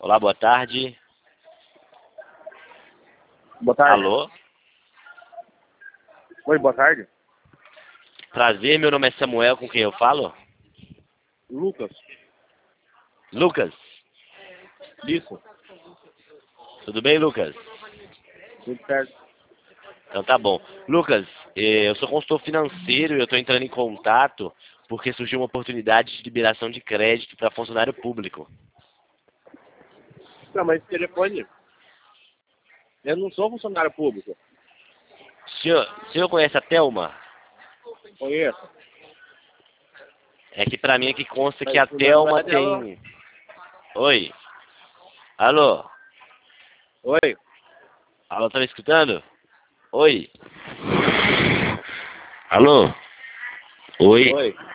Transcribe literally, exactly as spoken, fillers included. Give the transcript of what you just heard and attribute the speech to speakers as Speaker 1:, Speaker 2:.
Speaker 1: Olá, boa tarde.
Speaker 2: Boa tarde.
Speaker 1: Alô?
Speaker 2: Oi, boa tarde.
Speaker 1: Prazer, meu nome é Samuel, com quem eu falo?
Speaker 2: Lucas.
Speaker 1: Lucas.
Speaker 2: Isso.
Speaker 1: Tudo bem, Lucas?
Speaker 2: Tudo certo.
Speaker 1: Então tá bom. Lucas, eh, eu sou consultor financeiro e eu estou entrando em contato porque surgiu uma oportunidade de liberação de crédito para funcionário público.
Speaker 2: Não, mas esse telefone... Eu não sou funcionário público.
Speaker 1: O senhor, o senhor conhece a Thelma?
Speaker 2: Conheço.
Speaker 1: É que pra mim aqui consta que
Speaker 2: Mas
Speaker 1: a
Speaker 2: o número
Speaker 1: Thelma
Speaker 2: é dela.
Speaker 1: tem... Oi? Alô?
Speaker 2: Oi.
Speaker 1: Alô, tá me escutando? Oi? Alô? Oi?
Speaker 2: Oi.